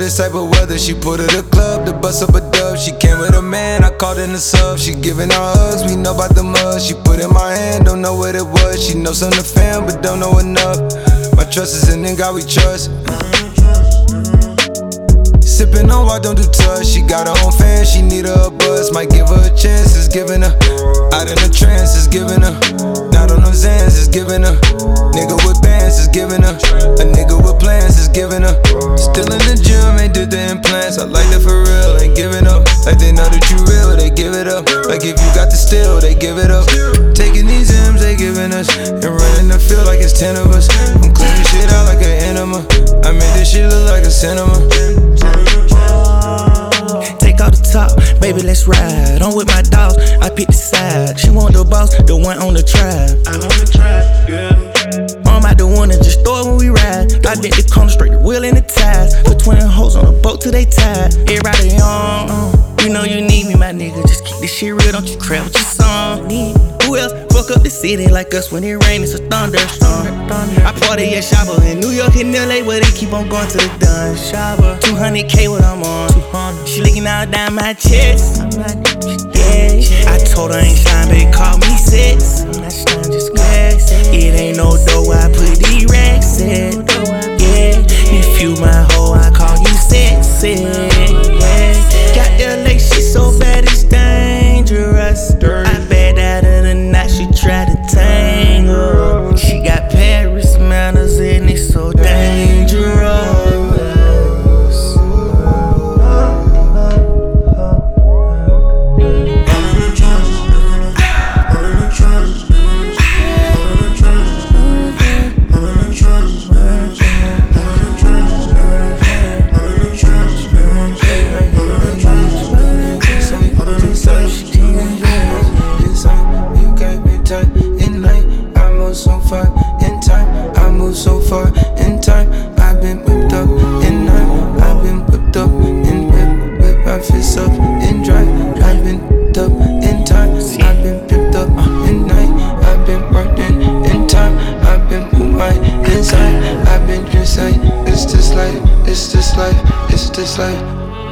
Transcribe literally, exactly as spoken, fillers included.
this type of weather. She put her the club to bust up a dub. She came with a man, I called in the sub. She giving her hugs, we know about the mud. She put in my hand, don't know what it was. She knows some of the fam, but don't know enough. My trust is in God we trust. Sippin' on why don't do touch. She got her own fan, she need her a buzz. Might give her a chance, it's giving her. Out in a trance, it's giving her. Not on no Zans, it's giving her. Nigga with bands, it's giving her. A nigga with plans, it's giving her. Still in the gym, ain't did the implants. I like that for real, ain't giving up. Like they know that you real, they give it up. Like if you got the steal, they give it up. Taking these M's, they giving us. And running the field like it's ten of us. I'm cleaning shit out like an enema. I made this shit look like a cinema. Take out the top, baby, let's ride. I'm with my dogs, I pick the side. She want the boss, the one on the track. I on the track, yeah. I'm out the one and just throw it when we ride. I bent the corner straight, the wheel in the ties. Put twin hoes on the boat till they tied. Everybody on, you know you need me, my nigga. Just keep this shit real, don't you crap with your song. Who else fuck up the city like us when it rain? It's a thunderstorm. I party at Shabba in New York and L A where they keep on going to the dun. Shabba, two hundred K what I'm on. She licking out down my chest. Yeah, I told her I ain't shine, baby, call me six. I'm not shine, just wax. It ain't no dough, I put these racks in. Yeah, if you my hoe, I call you sexy. Yeah, got the lace, she so bad it's dangerous. I bet out of the night she try to tangle. She got Paris manners and it's so dangerous. So far in time, I move so far in time. I've been whipped up in nine. I've been whipped up in whip, whip my fists up in drive. I've been whipped up in time. I've been whipped up in night. I've been working in time. I've been with my inside. I've been just like, it's this life, it's this life, it's this life.